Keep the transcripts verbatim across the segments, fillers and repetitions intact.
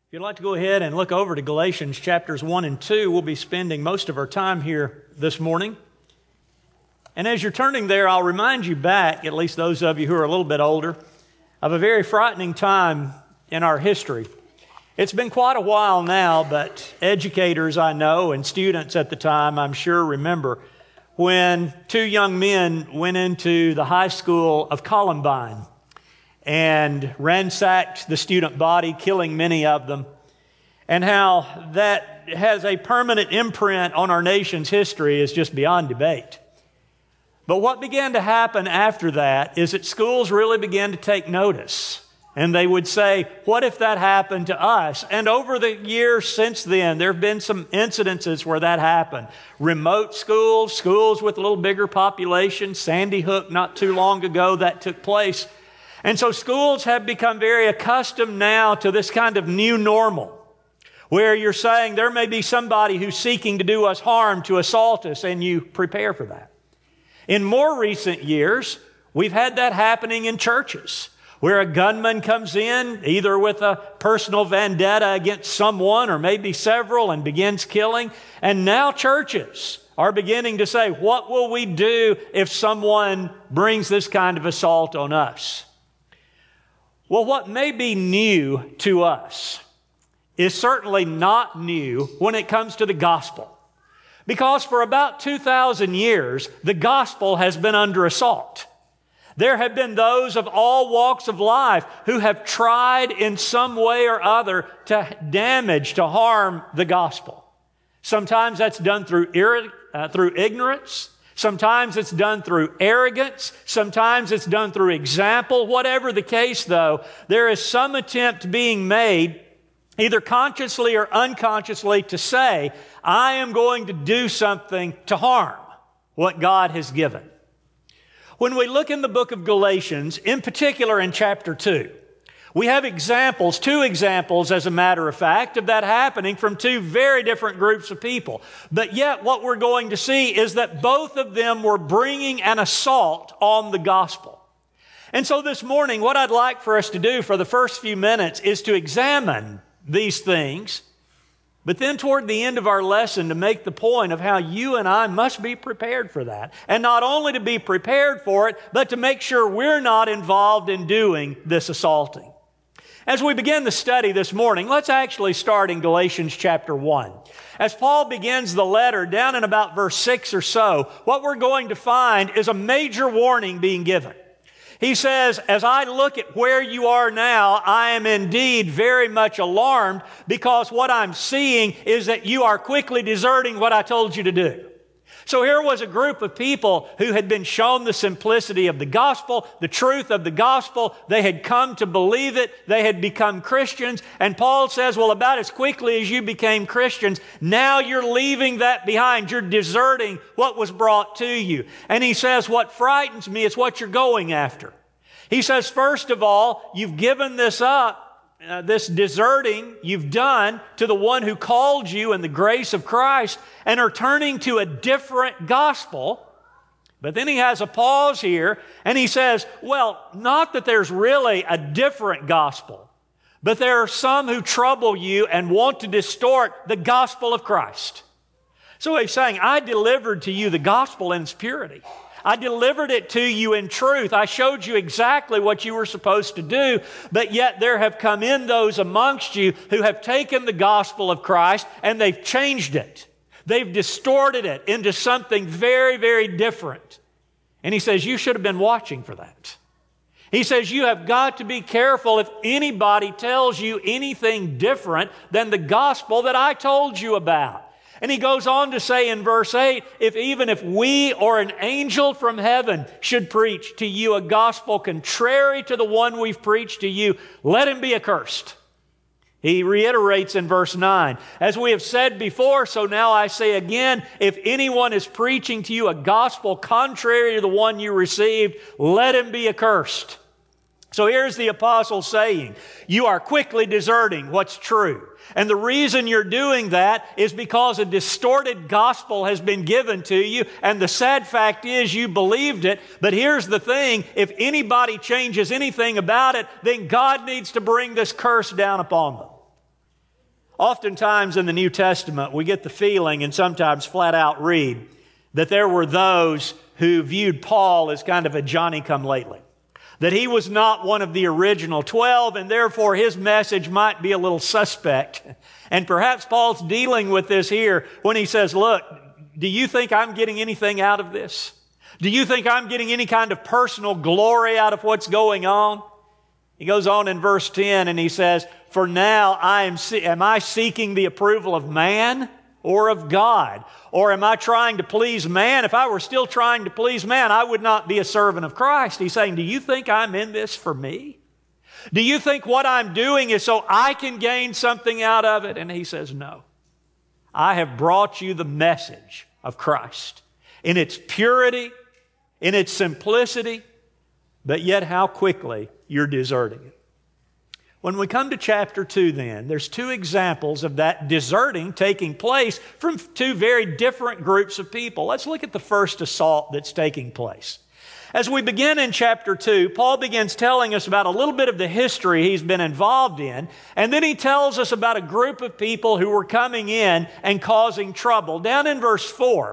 If you'd like to go ahead and look over to Galatians chapters one and two, we'll be spending most of our time here this morning. And as you're turning there, I'll remind you back, at least those of you who are a little bit older, of a very frightening time in our history. It's been quite a while now, but educators I know and students at the time, I'm sure, remember when two young men went into the high school of Columbine and ransacked the student body, killing many of them, and how that has a permanent imprint on our nation's history is just beyond debate. But what began to happen after that is that schools really began to take notice. And they would say, what if that happened to us? And over the years since then, there have been some incidences where that happened. Remote schools, schools with a little bigger population, Sandy Hook not too long ago that took place. And so schools have become very accustomed now to this kind of new normal, where you're saying there may be somebody who's seeking to do us harm, to assault us, and you prepare for that. In more recent years, we've had that happening in churches, where a gunman comes in, either with a personal vendetta against someone or maybe several, and begins killing. And now churches are beginning to say, what will we do if someone brings this kind of assault on us? Well, what may be new to us is certainly not new when it comes to the gospel. Because for about two thousand years, the gospel has been under assault. There have been those of all walks of life who have tried in some way or other to damage, to harm the gospel. Sometimes that's done through, ir- uh, through ignorance. Sometimes it's done through arrogance. Sometimes it's done through example. Whatever the case, though, there is some attempt being made, either consciously or unconsciously, to say, I am going to do something to harm what God has given. When we look in the book of Galatians, in particular in chapter two, we have examples, two examples as a matter of fact, of that happening from two very different groups of people. But yet what we're going to see is that both of them were bringing an assault on the gospel. And so this morning, what I'd like for us to do for the first few minutes is to examine these things, but then toward the end of our lesson to make the point of how you and I must be prepared for that. And not only to be prepared for it, but to make sure we're not involved in doing this assaulting. As we begin the study this morning, let's actually start in Galatians chapter one. As Paul begins the letter down in about verse six or so, what we're going to find is a major warning being given. He says, as I look at where you are now, I am indeed very much alarmed because what I'm seeing is that you are quickly deserting what I told you to do. So here was a group of people who had been shown the simplicity of the gospel, the truth of the gospel. They had come to believe it. They had become Christians. And Paul says, well, about as quickly as you became Christians, now you're leaving that behind. You're deserting what was brought to you. And he says, what frightens me is what you're going after. He says, first of all, you've given this up. Uh, this deserting you've done to the one who called you in the grace of Christ and are turning to a different gospel. But then he has a pause here and he says, well, not that there's really a different gospel, but there are some who trouble you and want to distort the gospel of Christ. So he's saying, I delivered to you the gospel in its purity. I delivered it to you in truth. I showed you exactly what you were supposed to do, but yet there have come in those amongst you who have taken the gospel of Christ and they've changed it. They've distorted it into something very, very different. And he says, you should have been watching for that. He says, you have got to be careful if anybody tells you anything different than the gospel that I told you about. And he goes on to say in verse eight, if even if we or an angel from heaven should preach to you a gospel contrary to the one we've preached to you, let him be accursed. He reiterates in verse nine, as we have said before, so now I say again, if anyone is preaching to you a gospel contrary to the one you received, let him be accursed. So here's the apostle saying, you are quickly deserting what's true. And the reason you're doing that is because a distorted gospel has been given to you. And the sad fact is you believed it. But here's the thing. If anybody changes anything about it, then God needs to bring this curse down upon them. Oftentimes in the New Testament, we get the feeling, and sometimes flat out read, that there were those who viewed Paul as kind of a Johnny-come-lately. That he was not one of the original twelve, and therefore his message might be a little suspect. And perhaps Paul's dealing with this here when he says, look, do you think I'm getting anything out of this? Do you think I'm getting any kind of personal glory out of what's going on? He goes on in verse ten and he says, for now I am, am I seeking the approval of man or of God? Or am I trying to please man? If I were still trying to please man, I would not be a servant of Christ. He's saying, do you think I'm in this for me? Do you think what I'm doing is so I can gain something out of it? And he says, no. I have brought you the message of Christ in its purity, in its simplicity, but yet how quickly you're deserting it. When we come to chapter two then, there's two examples of that deserting taking place from two very different groups of people. Let's look at the first assault that's taking place. As we begin in chapter two, Paul begins telling us about a little bit of the history he's been involved in, and then he tells us about a group of people who were coming in and causing trouble. Down in verse four,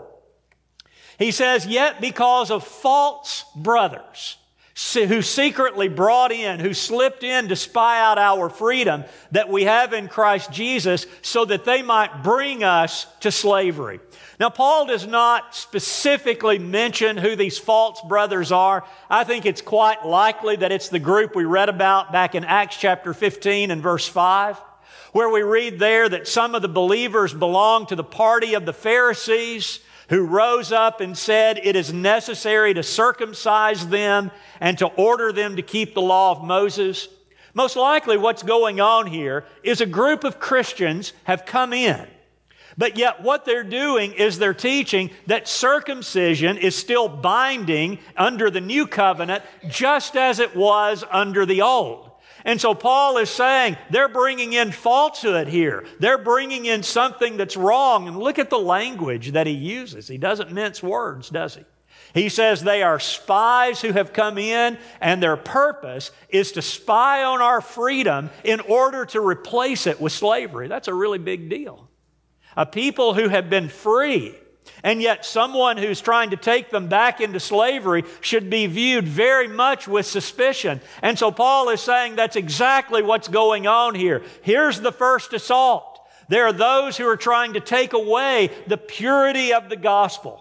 he says, yet because of false brothers, who secretly brought in, who slipped in to spy out our freedom that we have in Christ Jesus so that they might bring us to slavery. Now, Paul does not specifically mention who these false brothers are. I think it's quite likely that it's the group we read about back in Acts chapter fifteen and verse five, where we read there that some of the believers belonged to the party of the Pharisees, who rose up and said it is necessary to circumcise them and to order them to keep the law of Moses. Most likely what's going on here is a group of Christians have come in. But yet what they're doing is they're teaching that circumcision is still binding under the new covenant just as it was under the old. And so Paul is saying they're bringing in falsehood here. They're bringing in something that's wrong. And look at the language that he uses. He doesn't mince words, does he? He says they are spies who have come in, and their purpose is to spy on our freedom in order to replace it with slavery. That's a really big deal. A people who have been free, and yet someone who's trying to take them back into slavery should be viewed very much with suspicion. And so Paul is saying that's exactly what's going on here. Here's the first assault. There are those who are trying to take away the purity of the gospel.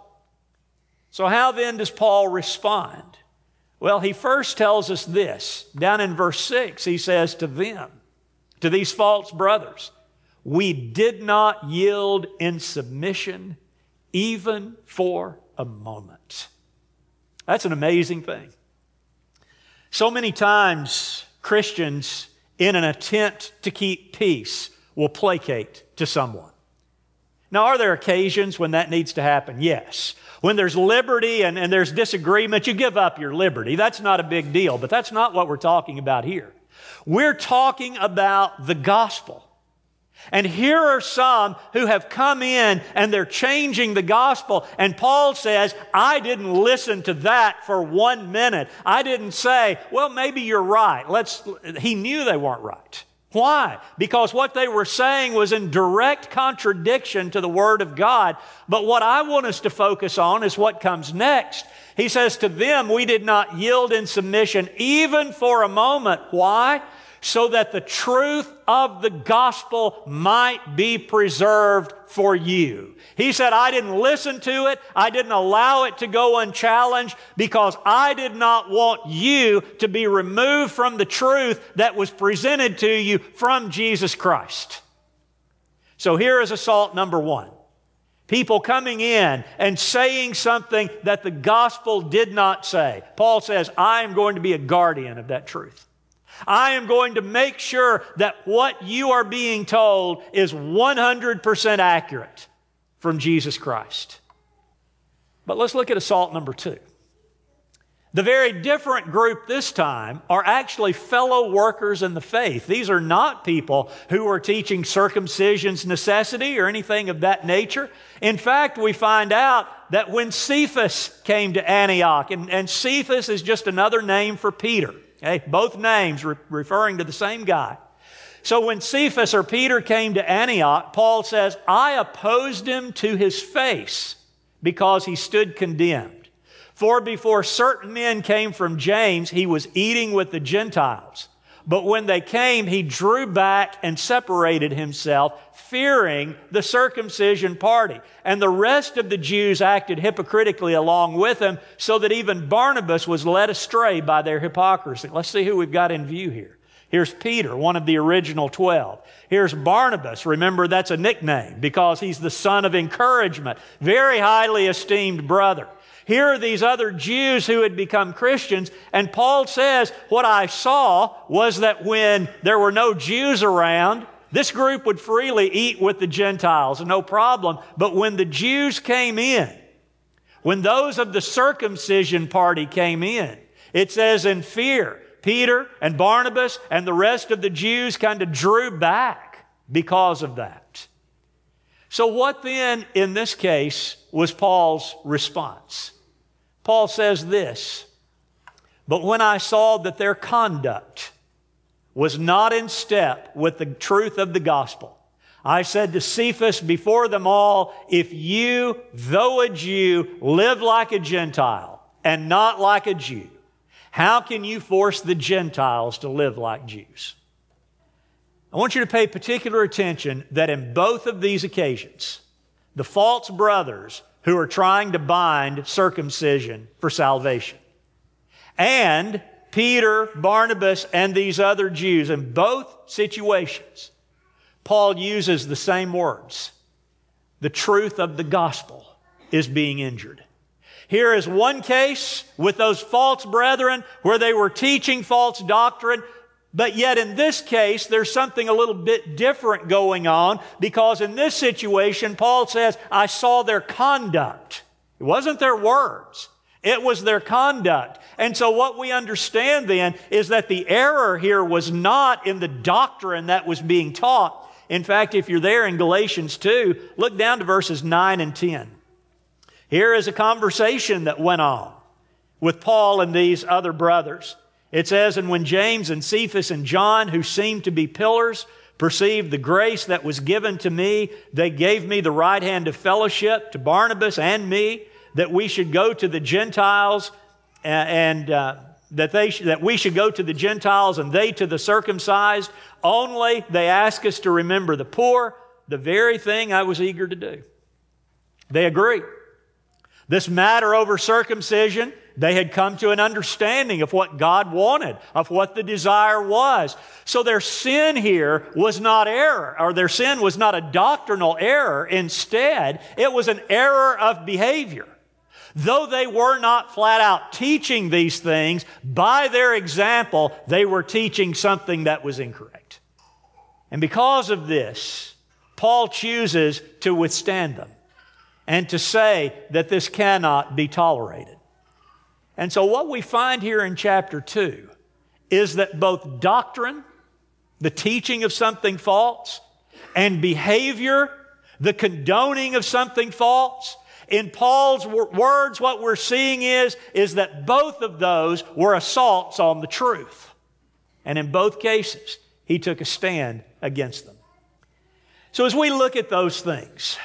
So how then does Paul respond? Well, he first tells us this. Down in verse six, he says to them, to these false brothers, we did not yield in submission even for a moment. That's an amazing thing. So many times, Christians, in an attempt to keep peace, will placate to someone. Now, are there occasions when that needs to happen? Yes. When there's liberty and, and there's disagreement, you give up your liberty. That's not a big deal, but that's not what we're talking about here. We're talking about the gospel. And here are some who have come in and they're changing the gospel. And Paul says, I didn't listen to that for one minute. I didn't say, well, maybe you're right. Let's. He knew they weren't right. Why? Because what they were saying was in direct contradiction to the Word of God. But what I want us to focus on is what comes next. He says, to them we did not yield in submission even for a moment. Why? So that the truth of the gospel might be preserved for you. He said, I didn't listen to it. I didn't allow it to go unchallenged because I did not want you to be removed from the truth that was presented to you from Jesus Christ. So here is assault number one. People coming in and saying something that the gospel did not say. Paul says, I am going to be a guardian of that truth. I am going to make sure that what you are being told is one hundred percent accurate from Jesus Christ. But let's look at assault number two. The very different group this time are actually fellow workers in the faith. These are not people who are teaching circumcision's necessity or anything of that nature. In fact, we find out that when Cephas came to Antioch, and, and Cephas is just another name for Peter. Okay, both names re- referring to the same guy. So when Cephas or Peter came to Antioch, Paul says, I opposed him to his face because he stood condemned. For before certain men came from James, he was eating with the Gentiles. But when they came, he drew back and separated himself, fearing the circumcision party. And the rest of the Jews acted hypocritically along with him, so that even Barnabas was led astray by their hypocrisy. Let's see who we've got in view here. Here's Peter, one of the original twelve. Here's Barnabas. Remember, that's a nickname because he's the son of encouragement. Very highly esteemed brother. Here are these other Jews who had become Christians, and Paul says, what I saw was that when there were no Jews around, this group would freely eat with the Gentiles, no problem. But when the Jews came in, when those of the circumcision party came in, it says in fear, Peter and Barnabas and the rest of the Jews kind of drew back because of that. So what then, in this case, was Paul's response? Paul says this, but when I saw that their conduct was not in step with the truth of the gospel, I said to Cephas before them all, if you, though a Jew, live like a Gentile and not like a Jew, how can you force the Gentiles to live like Jews? I want you to pay particular attention that in both of these occasions, the false brothers who are trying to bind circumcision for salvation, and Peter, Barnabas, and these other Jews, in both situations, Paul uses the same words. The truth of the gospel is being injured. Here is one case with those false brethren where they were teaching false doctrine, but yet in this case, there's something a little bit different going on, because in this situation, Paul says, I saw their conduct. It wasn't their words. It was their conduct. And so what we understand then is that the error here was not in the doctrine that was being taught. In fact, if you're there in Galatians two, look down to verses nine and ten. Here is a conversation that went on with Paul and these other brothers. It says, and when James and Cephas and John, who seemed to be pillars, perceived the grace that was given to me, they gave me the right hand of fellowship to Barnabas and me, that we should go to the Gentiles, and uh, that they sh- that we should go to the Gentiles and they to the circumcised. Only they ask us to remember the poor, the very thing I was eager to do. They agree. This matter over circumcision, they had come to an understanding of what God wanted, of what the desire was. So their sin here was not error, or their sin was not a doctrinal error. Instead, it was an error of behavior. Though they were not flat out teaching these things, by their example, they were teaching something that was incorrect. And because of this, Paul chooses to withstand them and to say that this cannot be tolerated. And so what we find here in chapter two is that both doctrine, the teaching of something false, and behavior, the condoning of something false, in Paul's words, what we're seeing is, is that both of those were assaults on the truth. And in both cases, he took a stand against them. So as we look at those things,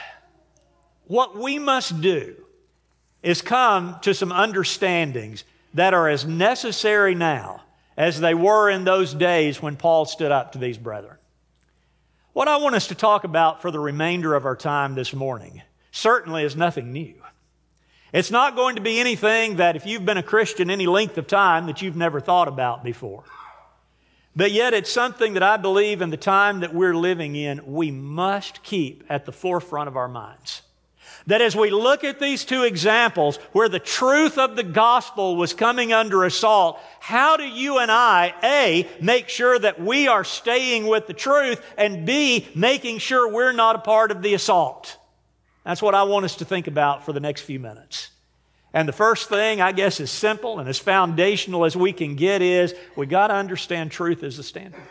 what we must do is come to some understandings that are as necessary now as they were in those days when Paul stood up to these brethren. What I want us to talk about for the remainder of our time this morning certainly is nothing new. It's not going to be anything that if you've been a Christian any length of time that you've never thought about before. But yet it's something that I believe in the time that we're living in, we must keep at the forefront of our minds. That as we look at these two examples where the truth of the gospel was coming under assault, how do you and I, A, make sure that we are staying with the truth, and B, making sure we're not a part of the assault? That's what I want us to think about for the next few minutes. And the first thing, I guess, is simple and as foundational as we can get is we got to understand truth is the standard.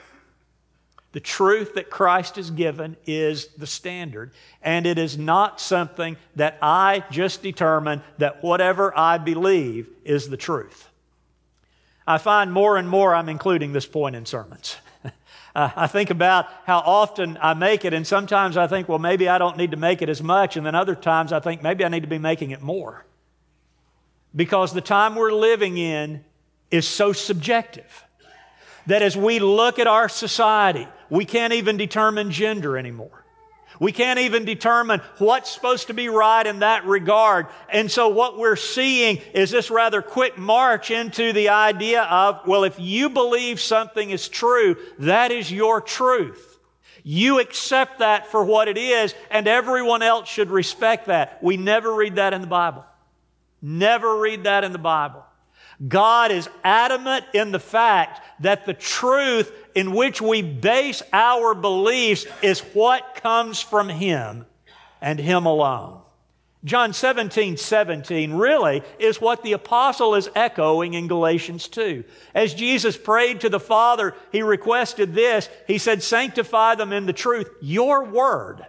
The truth that Christ has given is the standard, and it is not something that I just determine that whatever I believe is the truth. I find more and more I'm including this point in sermons. uh, I think about how often I make it, and sometimes I think, well, maybe I don't need to make it as much, and then other times I think maybe I need to be making it more. Because the time we're living in is so subjective that as we look at our society, we can't even determine gender anymore. We can't even determine what's supposed to be right in that regard. And so what we're seeing is this rather quick march into the idea of, well, if you believe something is true, that is your truth. You accept that for what it is, and everyone else should respect that. We never read that in the Bible. Never read that in the Bible. God is adamant in the fact that the truth in which we base our beliefs is what comes from Him and Him alone. John seventeen seventeen really is what the apostle is echoing in Galatians two. As Jesus prayed to the Father, He requested this. He said, sanctify them in the truth. Your word,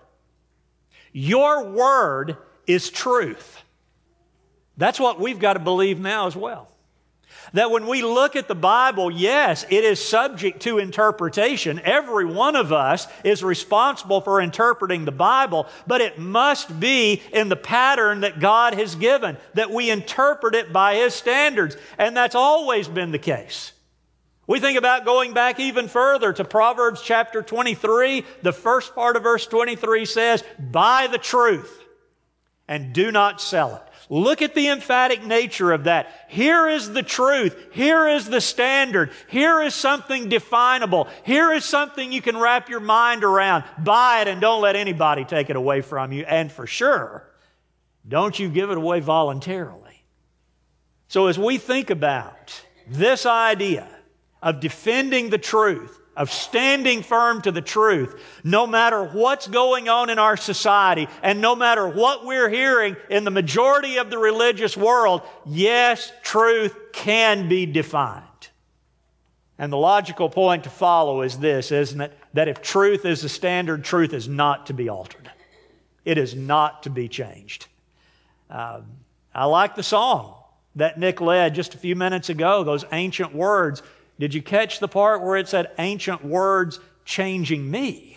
your word is truth. That's what we've got to believe now as well. That when we look at the Bible, yes, it is subject to interpretation. Every one of us is responsible for interpreting the Bible, but it must be in the pattern that God has given, that we interpret it by His standards. And that's always been the case. We think about going back even further to Proverbs chapter twenty-three. The first part of verse twenty-three says, buy the truth and do not sell it. Look at the emphatic nature of that. Here is the truth. Here is the standard. Here is something definable. Here is something you can wrap your mind around. Buy it and don't let anybody take it away from you. And for sure, don't you give it away voluntarily. So as we think about this idea of defending the truth, of standing firm to the truth, no matter what's going on in our society and no matter what we're hearing in the majority of the religious world, yes, truth can be defined. And the logical point to follow is this, isn't it? That if truth is the standard, truth is not to be altered. It is not to be changed. Uh, I like the song that Nick led just a few minutes ago, those ancient words. Did you catch the part where it said, ancient words changing me?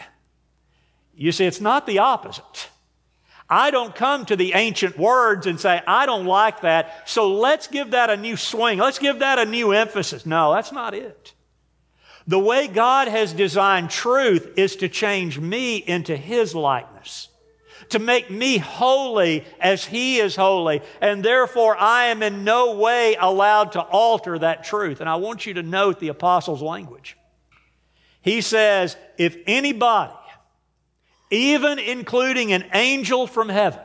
You see, it's not the opposite. I don't come to the ancient words and say, I don't like that, so let's give that a new swing. Let's give that a new emphasis. No, that's not it. The way God has designed truth is to change me into His likeness, to make me holy as He is holy, and therefore I am in no way allowed to alter that truth. And I want you to note the apostle's language. He says, if anybody, even including an angel from heaven,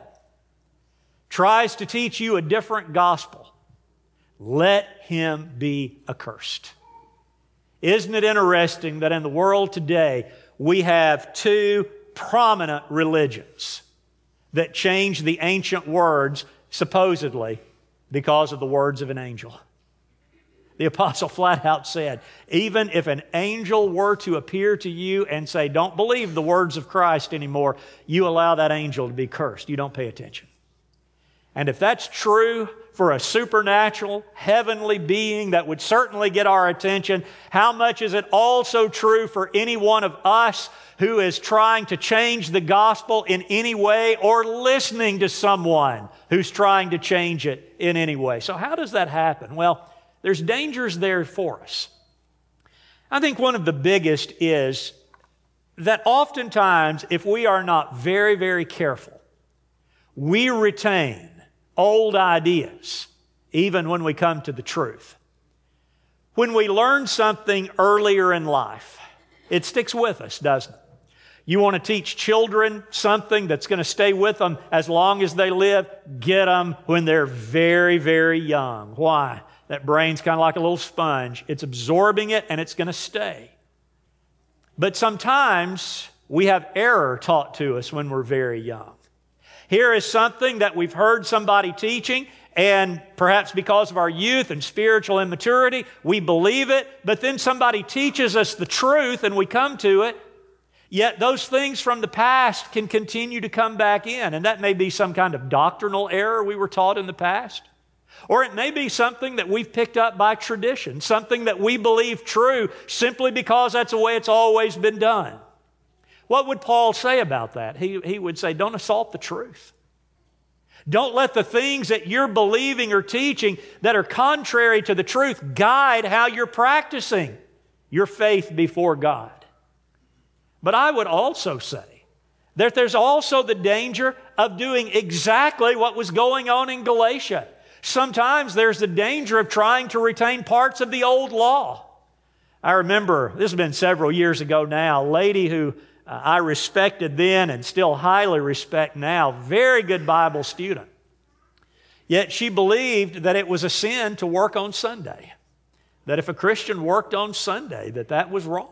tries to teach you a different gospel, let him be accursed. Isn't it interesting that in the world today we have two prominent religions that change the ancient words, supposedly, because of the words of an angel? The apostle flat out said, even if an angel were to appear to you and say, don't believe the words of Christ anymore, you allow that angel to be cursed. You don't pay attention. And if that's true for a supernatural, heavenly being that would certainly get our attention, how much is it also true for any one of us who is trying to change the gospel in any way or listening to someone who's trying to change it in any way? So how does that happen? Well, there's dangers there for us. I think one of the biggest is that oftentimes, if we are not very, very careful, we retain old ideas even when we come to the truth. When we learn something earlier in life, it sticks with us, doesn't it? You want to teach children something that's going to stay with them as long as they live, get them when they're very, very young. Why? That brain's kind of like a little sponge. It's absorbing it and it's going to stay. But sometimes we have error taught to us when we're very young. Here is something that we've heard somebody teaching, and perhaps because of our youth and spiritual immaturity, we believe it, but then somebody teaches us the truth and we come to it. Yet those things from the past can continue to come back in, and that may be some kind of doctrinal error we were taught in the past. Or it may be something that we've picked up by tradition, something that we believe true simply because that's the way it's always been done. What would Paul say about that? He, he would say, don't assault the truth. Don't let the things that you're believing or teaching that are contrary to the truth guide how you're practicing your faith before God. But I would also say that there's also the danger of doing exactly what was going on in Galatia. Sometimes there's the danger of trying to retain parts of the old law. I remember, this has been several years ago now, a lady who uh, I respected then and still highly respect now, very good Bible student. Yet she believed that it was a sin to work on Sunday, that if a Christian worked on Sunday, that that was wrong.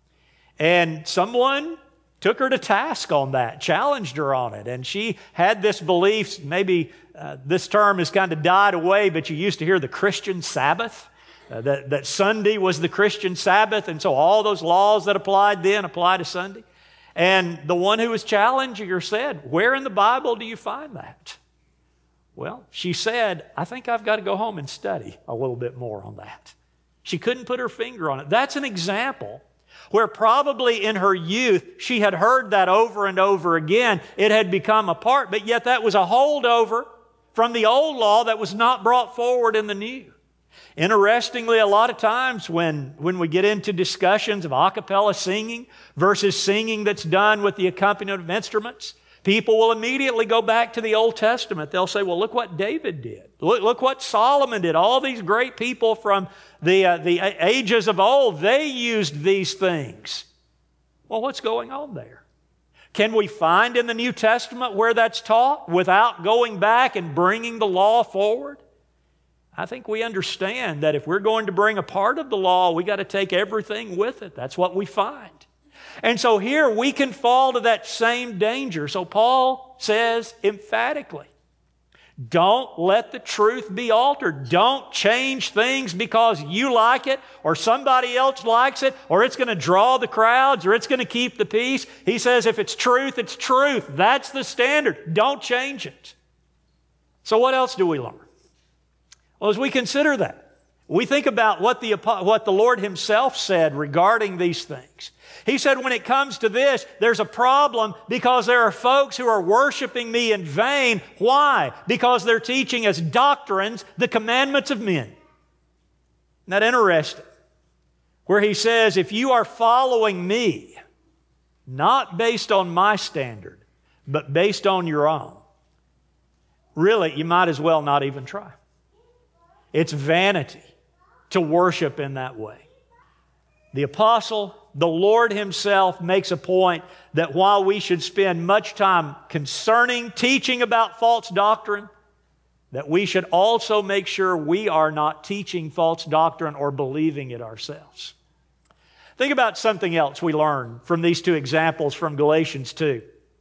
And someone took her to task on that, challenged her on it, and she had this belief, maybe uh, this term has kind of died away, but you used to hear the Christian Sabbath, uh, that, that Sunday was the Christian Sabbath, and so all those laws that applied then apply to Sunday. And the one who was challenging her said, where in the Bible do you find that? Well, she said, I think I've got to go home and study a little bit more on that. She couldn't put her finger on it. That's an example where probably in her youth she had heard that over and over again. It had become a part, but yet that was a holdover from the old law that was not brought forward in the new. Interestingly, a lot of times when, when we get into discussions of a cappella singing versus singing that's done with the accompaniment of instruments, people will immediately go back to the Old Testament. They'll say, well, look what David did. Look, look what Solomon did. All these great people from the, uh, the ages of old, they used these things. Well, what's going on there? Can we find in the New Testament where that's taught without going back and bringing the law forward? I think we understand that if we're going to bring a part of the law, we got to take everything with it. That's what we find. And so here we can fall to that same danger. So Paul says emphatically, don't let the truth be altered. Don't change things because you like it or somebody else likes it or it's going to draw the crowds or it's going to keep the peace. He says if it's truth, it's truth. That's the standard. Don't change it. So what else do we learn? Well, as we consider that, we think about what the, what the Lord Himself said regarding these things. He said, when it comes to this, there's a problem because there are folks who are worshiping me in vain. Why? Because they're teaching as doctrines the commandments of men. Isn't that interesting? Where He says, if you are following me, not based on my standard, but based on your own, really, you might as well not even try. It's vanity to worship in that way. The apostle, the Lord Himself makes a point that while we should spend much time concerning teaching about false doctrine, that we should also make sure we are not teaching false doctrine or believing it ourselves. Think about something else we learn from these two examples from Galatians two.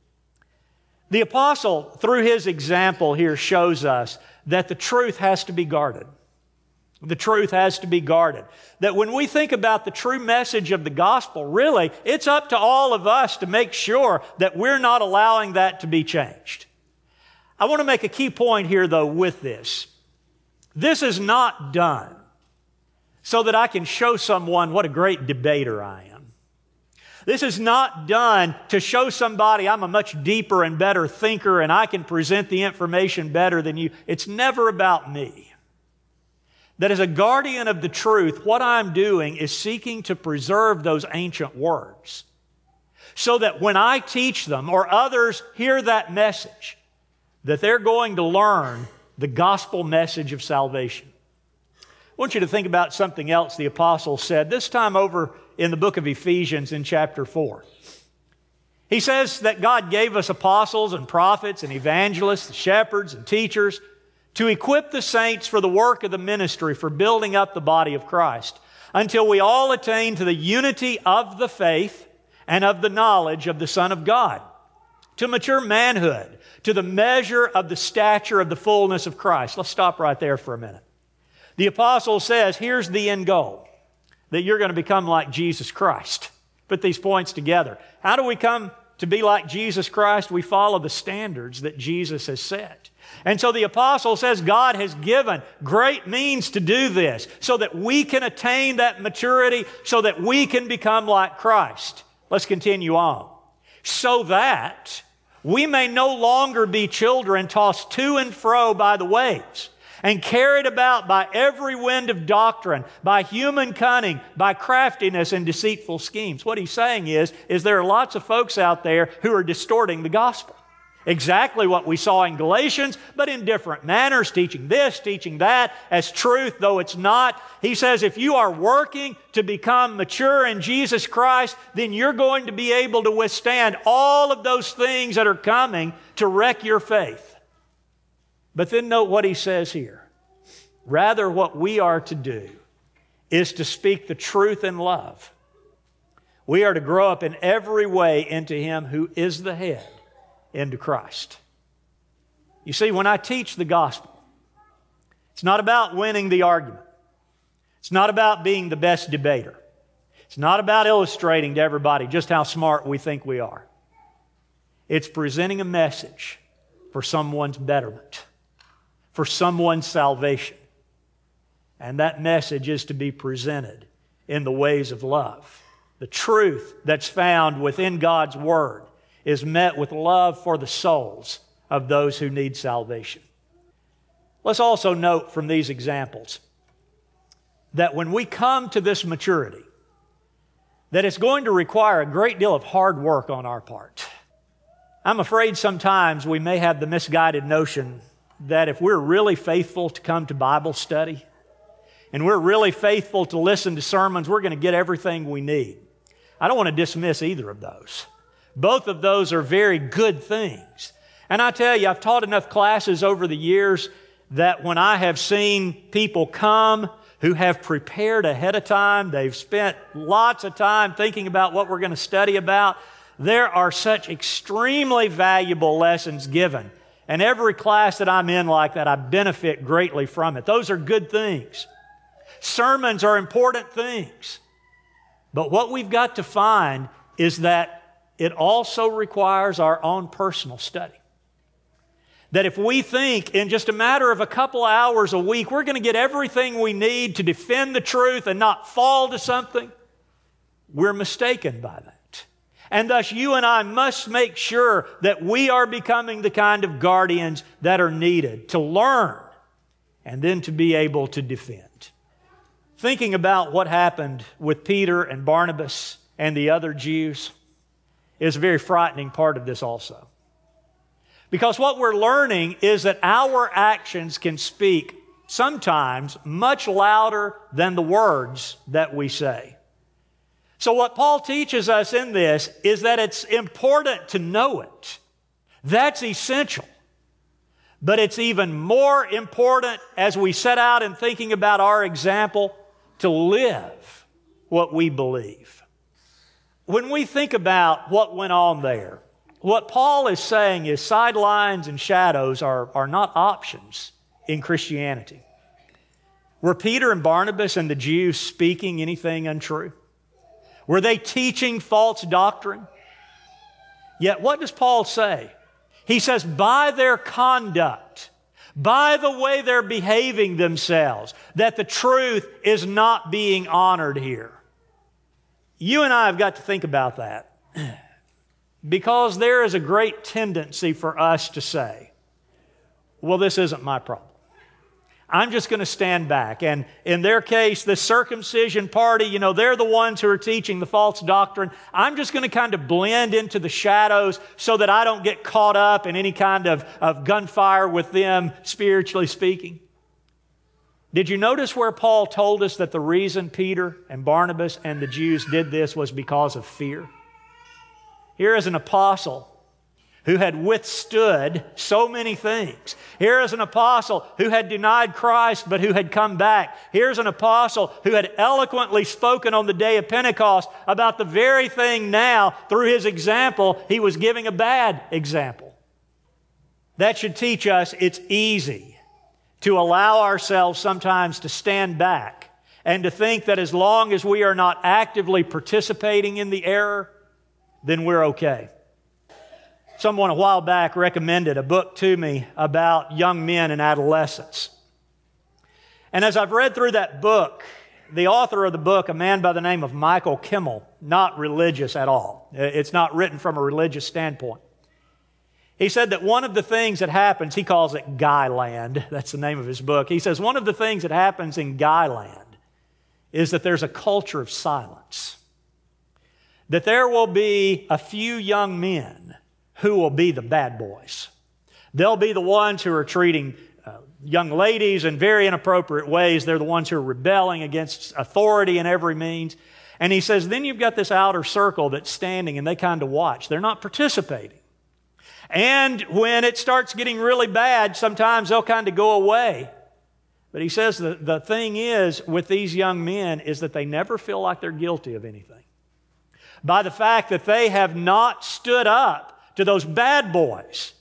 The apostle, through his example here, shows us that the truth has to be guarded. The truth has to be guarded. That when we think about the true message of the gospel, really, it's up to all of us to make sure that we're not allowing that to be changed. I want to make a key point here, though, with this. This is not done so that I can show someone what a great debater I am. This is not done to show somebody I'm a much deeper and better thinker and I can present the information better than you. It's never about me. That as a guardian of the truth, what I'm doing is seeking to preserve those ancient words so that when I teach them or others hear that message, that they're going to learn the gospel message of salvation. I want you to think about something else the apostle said, this time over in the book of Ephesians in chapter four. He says that God gave us apostles and prophets and evangelists, and shepherds and teachers to equip the saints for the work of the ministry, for building up the body of Christ, until we all attain to the unity of the faith and of the knowledge of the Son of God, to mature manhood, to the measure of the stature of the fullness of Christ. Let's stop right there for a minute. The apostle says, here's the end goal, that you're going to become like Jesus Christ. Put these points together. How do we come to be like Jesus Christ? We follow the standards that Jesus has set. And so the apostle says God has given great means to do this so that we can attain that maturity, so that we can become like Christ. Let's continue on. So that we may no longer be children tossed to and fro by the waves and carried about by every wind of doctrine, by human cunning, by craftiness and deceitful schemes. What he's saying is, is there are lots of folks out there who are distorting the gospel. Exactly what we saw in Galatians, but in different manners, teaching this, teaching that as truth, though it's not. He says if you are working to become mature in Jesus Christ, then you're going to be able to withstand all of those things that are coming to wreck your faith. But then note what he says here. Rather, what we are to do is to speak the truth in love. We are to grow up in every way into Him who is the head, into Christ. You see, when I teach the gospel, it's not about winning the argument. It's not about being the best debater. It's not about illustrating to everybody just how smart we think we are. It's presenting a message for someone's betterment, for someone's salvation. And that message is to be presented in the ways of love. The truth that's found within God's Word is met with love for the souls of those who need salvation. Let's also note from these examples that when we come to this maturity, that it's going to require a great deal of hard work on our part. I'm afraid sometimes we may have the misguided notion that if we're really faithful to come to Bible study and we're really faithful to listen to sermons, we're going to get everything we need. I don't want to dismiss either of those. Both of those are very good things. And I tell you, I've taught enough classes over the years that when I have seen people come who have prepared ahead of time, they've spent lots of time thinking about what we're going to study about, there are such extremely valuable lessons given. And every class that I'm in like that, I benefit greatly from it. Those are good things. Sermons are important things. But what we've got to find is that it also requires our own personal study. That if we think in just a matter of a couple hours a week, we're going to get everything we need to defend the truth and not fall to something, we're mistaken by that. And thus you and I must make sure that we are becoming the kind of guardians that are needed to learn and then to be able to defend. Thinking about what happened with Peter and Barnabas and the other Jews is a very frightening part of this also. Because what we're learning is that our actions can speak sometimes much louder than the words that we say. So what Paul teaches us in this is that it's important to know it. That's essential. But it's even more important as we set out in thinking about our example to live what we believe. When we think about what went on there, what Paul is saying is sidelines and shadows are, are not options in Christianity. Were Peter and Barnabas and the Jews speaking anything untrue? Were they teaching false doctrine? Yet what does Paul say? He says, by their conduct, by the way they're behaving themselves, that the truth is not being honored here. You and I have got to think about that because there is a great tendency for us to say, well, this isn't my problem. I'm just going to stand back. And in their case, the circumcision party, you know, they're the ones who are teaching the false doctrine. I'm just going to kind of blend into the shadows so that I don't get caught up in any kind of, of gunfire with them, spiritually speaking. Did you notice where Paul told us that the reason Peter and Barnabas and the Jews did this was because of fear? Here is an apostle who had withstood so many things. Here is an apostle who had denied Christ but who had come back. Here's an apostle who had eloquently spoken on the day of Pentecost about the very thing now, through his example, he was giving a bad example. That should teach us it's easy to allow ourselves sometimes to stand back and to think that as long as we are not actively participating in the error, then we're okay. Someone a while back recommended a book to me about young men and adolescence. And as I've read through that book, the author of the book, a man by the name of Michael Kimmel, not religious at all. It's not written from a religious standpoint. He said that one of the things that happens, he calls it Guyland, that's the name of his book. He says one of the things that happens in Guyland is that there's a culture of silence. That there will be a few young men who will be the bad boys. They'll be the ones who are treating uh, young ladies in very inappropriate ways. They're the ones who are rebelling against authority in every means. And he says, then you've got this outer circle that's standing and they kind of watch. They're not participating. And when it starts getting really bad, sometimes they'll kind of go away. But he says the, the thing is with these young men is that they never feel like they're guilty of anything. By the fact that they have not stood up to those bad boys,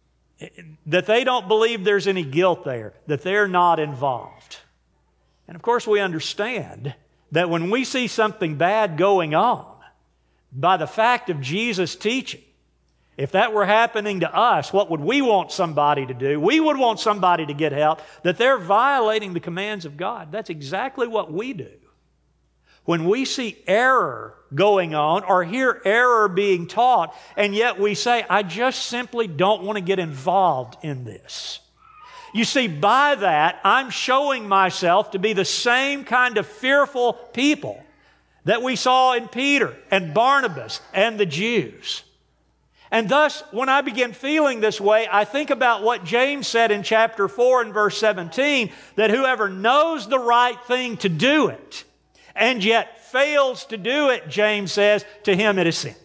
that they don't believe there's any guilt there, that they're not involved. And of course we understand that when we see something bad going on, by the fact of Jesus' teaching, if that were happening to us, what would we want somebody to do? We would want somebody to get help, that they're violating the commands of God. That's exactly what we do. When we see error going on or hear error being taught, and yet we say, I just simply don't want to get involved in this. You see, by that, I'm showing myself to be the same kind of fearful people that we saw in Peter and Barnabas and the Jews. And thus, when I begin feeling this way, I think about what James said in chapter four and verse seventeen, that whoever knows the right thing to do it, and yet fails to do it, James says, to him it is sin.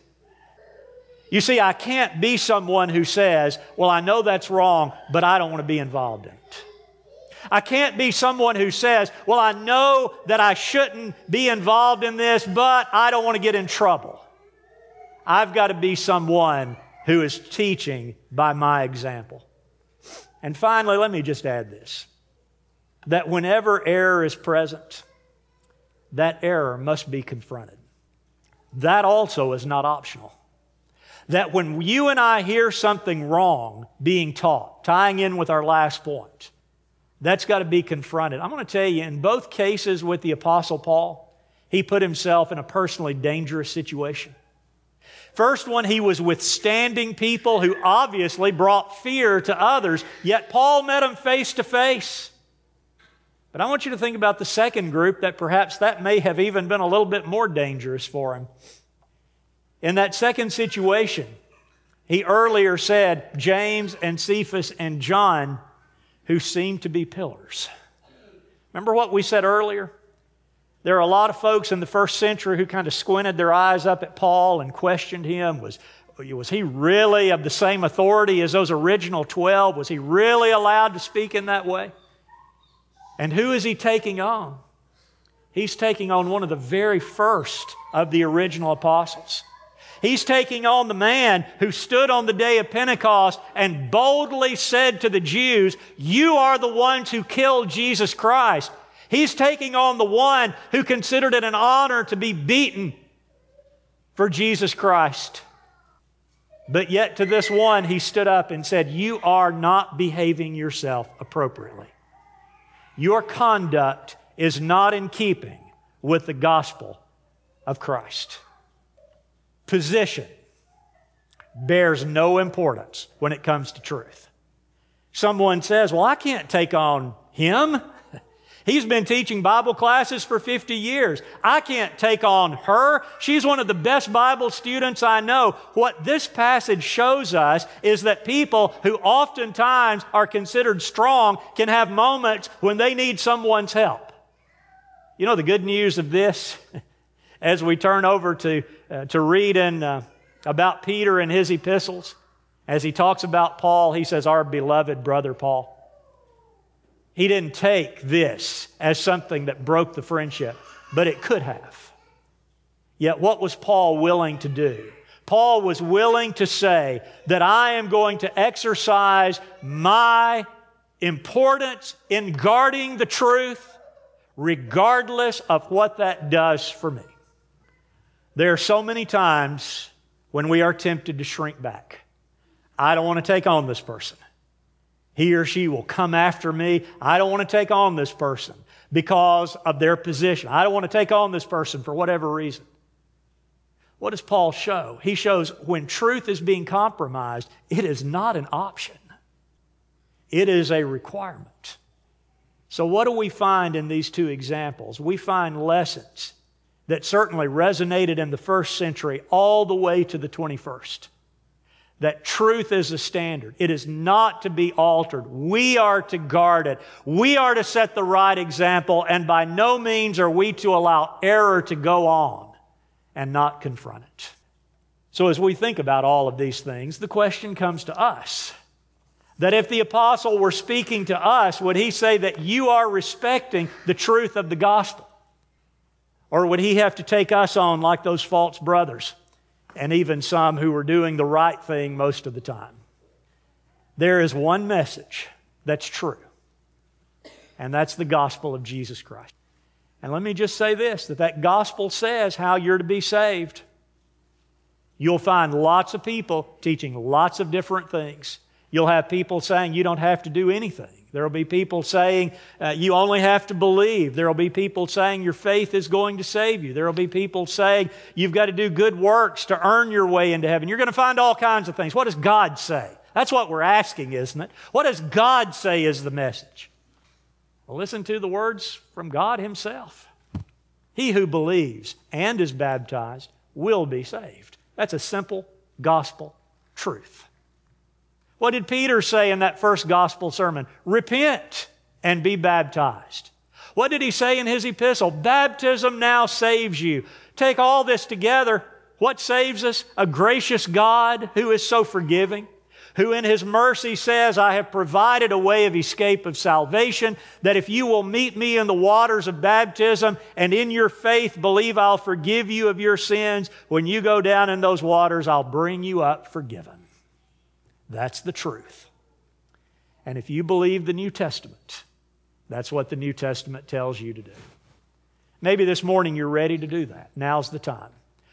You see, I can't be someone who says, well, I know that's wrong, but I don't want to be involved in it. I can't be someone who says, well, I know that I shouldn't be involved in this, but I don't want to get in trouble. I've got to be someone who is teaching by my example. And finally, let me just add this, that whenever error is present, that error must be confronted. That also is not optional. That when you and I hear something wrong being taught, tying in with our last point, that's got to be confronted. I'm going to tell you, in both cases with the Apostle Paul, he put himself in a personally dangerous situation. First one, he was withstanding people who obviously brought fear to others, yet Paul met them face to face. But I want you to think about the second group, that perhaps that may have even been a little bit more dangerous for him. In that second situation, he earlier said James and Cephas and John, who seemed to be pillars. Remember what we said earlier? There are a lot of folks in the first century who kind of squinted their eyes up at Paul and questioned him. Was, was he really of the same authority as those original twelve? Was he really allowed to speak in that way? And who is he taking on? He's taking on one of the very first of the original apostles. He's taking on the man who stood on the day of Pentecost and boldly said to the Jews, you are the ones who killed Jesus Christ. He's taking on the one who considered it an honor to be beaten for Jesus Christ. But yet to this one, he stood up and said, you are not behaving yourself appropriately. Your conduct is not in keeping with the gospel of Christ. Position bears no importance when it comes to truth. Someone says, well, I can't take on him. He's been teaching Bible classes for fifty years. I can't take on her. She's one of the best Bible students I know. What this passage shows us is that people who oftentimes are considered strong can have moments when they need someone's help. You know the good news of this? As we turn over to, uh, to read in, uh, about Peter and his epistles, as he talks about Paul, he says, our beloved brother Paul. He didn't take this as something that broke the friendship, but it could have. Yet what was Paul willing to do? Paul was willing to say that I am going to exercise my importance in guarding the truth regardless of what that does for me. There are so many times when we are tempted to shrink back. I don't want to take on this person. He or she will come after me. I don't want to take on this person because of their position. I don't want to take on this person for whatever reason. What does Paul show? He shows when truth is being compromised, it is not an option. It is a requirement. So what do we find in these two examples? We find lessons that certainly resonated in the first century all the way to the twenty-first. That truth is a standard. It is not to be altered. We are to guard it. We are to set the right example, and by no means are we to allow error to go on and not confront it. So as we think about all of these things, the question comes to us. That if the apostle were speaking to us, would he say that you are respecting the truth of the gospel? Or would he have to take us on like those false brothers and even some who were doing the right thing most of the time? There is one message that's true, and that's the gospel of Jesus Christ. And let me just say this, that that gospel says how you're to be saved. You'll find lots of people teaching lots of different things. You'll have people saying you don't have to do anything. There will be people saying uh, you only have to believe. There will be people saying your faith is going to save you. There will be people saying you've got to do good works to earn your way into heaven. You're going to find all kinds of things. What does God say? That's what we're asking, isn't it? What does God say is the message? Well, listen to the words from God Himself. He who believes and is baptized will be saved. That's a simple gospel truth. What did Peter say in that first gospel sermon? Repent and be baptized. What did he say in his epistle? Baptism now saves you. Take all this together. What saves us? A gracious God who is so forgiving, who in His mercy says, I have provided a way of escape of salvation, that if you will meet me in the waters of baptism and in your faith believe I'll forgive you of your sins, when you go down in those waters, I'll bring you up forgiven. That's the truth. And if you believe the New Testament, that's what the New Testament tells you to do. Maybe this morning you're ready to do that. Now's the time.